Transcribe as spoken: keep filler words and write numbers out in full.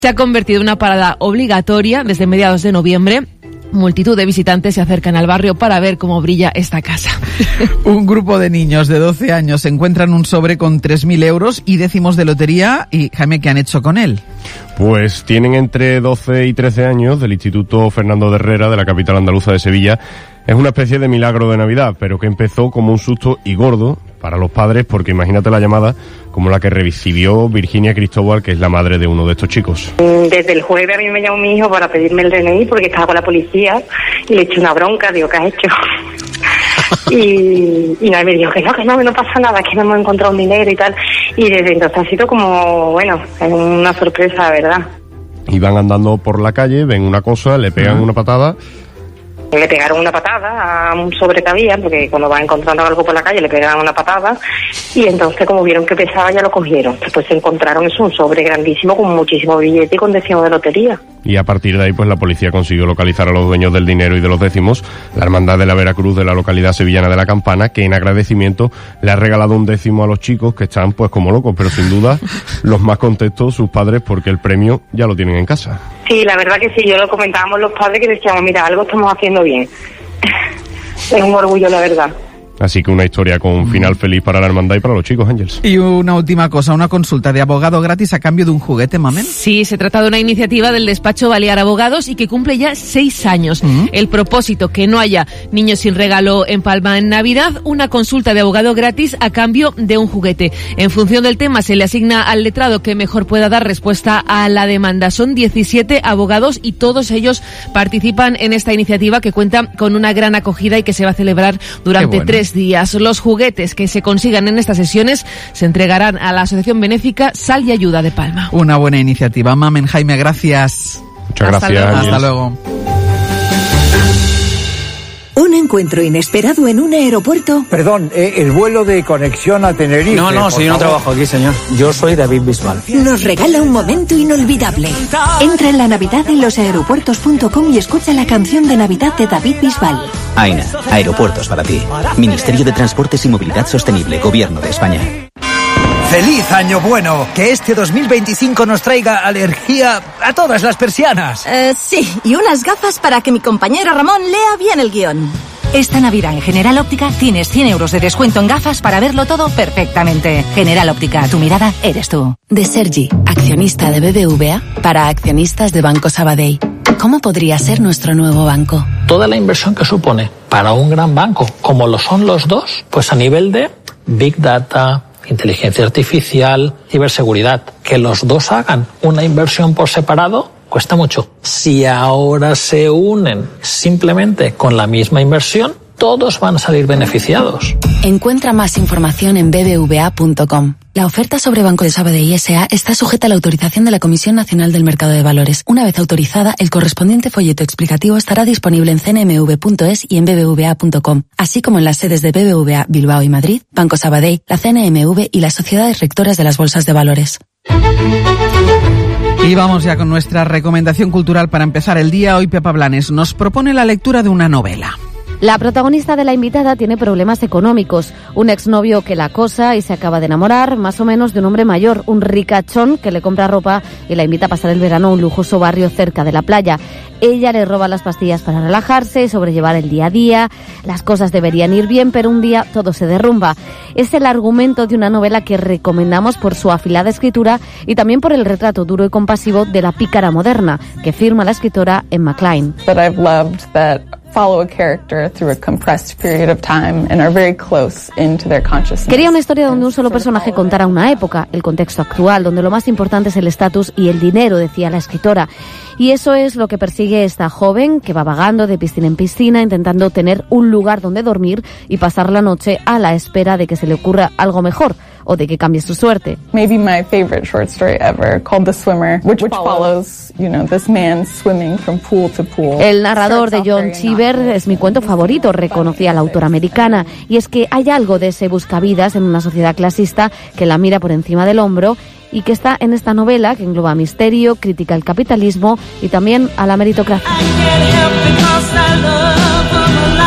Se ha convertido en una parada obligatoria desde mediados de noviembre. Multitud de visitantes se acercan al barrio para ver cómo brilla esta casa. Un grupo de niños de doce años encuentran un sobre con tres mil euros y décimos de lotería. Y, Jaime, ¿qué han hecho con él? Pues tienen entre doce y trece años, del Instituto Fernando de Herrera, de la capital andaluza de Sevilla. Es una especie de milagro de Navidad, pero que empezó como un susto y gordo para los padres, porque imagínate la llamada como la que recibió Virginia Cristóbal, que es la madre de uno de estos chicos. Desde el jueves a mí me llamó mi hijo para pedirme el D N I porque estaba con la policía y le eché una bronca, digo, ¿qué has hecho? y, y nada, me dijo que no, que no, que no pasa nada, que no hemos encontrado un dinero y tal. Y desde entonces ha sido como, bueno, es una sorpresa, ¿verdad? Iban andando por la calle, ven una cosa, le pegan uh-huh. una patada. Le pegaron una patada a un sobre que había, porque cuando va encontrando algo por la calle le pegaron una patada, y entonces como vieron que pesaba ya lo cogieron. Después se encontraron eso, un sobre grandísimo con muchísimos billetes y con décimos de lotería. Y a partir de ahí pues la policía consiguió localizar a los dueños del dinero y de los décimos, la Hermandad de la Veracruz de la localidad sevillana de La Campana, que en agradecimiento le ha regalado un décimo a los chicos, que están pues como locos, pero sin duda los más contentos sus padres, porque el premio ya lo tienen en casa. Sí, la verdad que sí, yo lo comentábamos los padres, que decíamos, mira, algo estamos haciendo bien. Es un orgullo, la verdad. Así que una historia con un final feliz para la hermandad y para los chicos, Ángeles. Y una última cosa, una consulta de abogado gratis a cambio de un juguete, Mamen. Sí, se trata de una iniciativa del despacho Balear Abogados y que cumple ya seis años. Uh-huh. El propósito, que no haya niños sin regalo en Palma en Navidad, una consulta de abogado gratis a cambio de un juguete. En función del tema se le asigna al letrado que mejor pueda dar respuesta a la demanda. Son diecisiete abogados y todos ellos participan en esta iniciativa, que cuenta con una gran acogida y que se va a celebrar durante bueno. tres días. Los juguetes que se consigan en estas sesiones se entregarán a la Asociación Benéfica Sal y Ayuda de Palma. Una buena iniciativa. Mamen, Jaime, gracias. Muchas Hasta gracias. Luego. Hasta luego. Un encuentro inesperado en un aeropuerto. Perdón, eh, el vuelo de conexión a Tenerife. No, no, si yo no trabajo aquí, señor. Yo soy David Bisbal. Nos regala un momento inolvidable. Entra en la Navidad en losaeropuertos punto com y escucha la canción de Navidad de David Bisbal. AENA, aeropuertos para ti. Ministerio de Transportes y Movilidad Sostenible, Gobierno de España. ¡Feliz Año Bueno! Que este dos mil veinticinco nos traiga alergia a todas las persianas. Eh, sí, y unas gafas para que mi compañero Ramón lea bien el guión. Esta Navidad en General Óptica tienes cien euros de descuento en gafas para verlo todo perfectamente. General Óptica, tu mirada eres tú. De Sergi, accionista de B B V A, para accionistas de Banco Sabadell. ¿Cómo podría ser nuestro nuevo banco? Toda la inversión que supone para un gran banco, como lo son los dos, pues a nivel de Big Data, inteligencia artificial, ciberseguridad, que los dos hagan una inversión por separado, cuesta mucho. Si ahora se unen simplemente con la misma inversión, todos van a salir beneficiados. Encuentra más información en b b v a punto com. La oferta sobre Banco de Sabadell S A está sujeta a la autorización de la Comisión Nacional del Mercado de Valores. Una vez autorizada, el correspondiente folleto explicativo estará disponible en c n m v punto es y en b b v a punto com, así como en las sedes de B B V A Bilbao y Madrid, Banco Sabadell, la C N M V y las sociedades rectoras de las bolsas de valores. Y vamos ya con nuestra recomendación cultural para empezar el día. Hoy Pepa Blanes nos propone la lectura de una novela. La protagonista de La invitada tiene problemas económicos. Un exnovio que la acosa y se acaba de enamorar, más o menos, de un hombre mayor, un ricachón que le compra ropa y la invita a pasar el verano a un lujoso barrio cerca de la playa. Ella le roba las pastillas para relajarse y sobrellevar el día a día. Las cosas deberían ir bien, pero un día todo se derrumba. Es el argumento de una novela que recomendamos por su afilada escritura y también por el retrato duro y compasivo de la pícara moderna que firma la escritora Emma Cline. But I've loved that follow a character through a compressed period of time and are very close into their consciousness. Quería una historia donde un solo personaje contara una época, el contexto actual, donde lo más importante es el estatus y el dinero, decía la escritora. Y eso es lo que persigue esta joven que va vagando de piscina en piscina intentando tener un lugar donde dormir y pasar la noche a la espera de que se le ocurra algo mejor o de que cambie su suerte. Maybe my favorite short story ever, called The Swimmer, which, which follows, you know, this man swimming from pool to pool. El narrador de John Cheever es mi cuento favorito, reconocía la autora americana, y es que hay algo de ese buscavidas en una sociedad clasista que la mira por encima del hombro y que está en esta novela que engloba misterio, crítica al capitalismo y también a la meritocracia.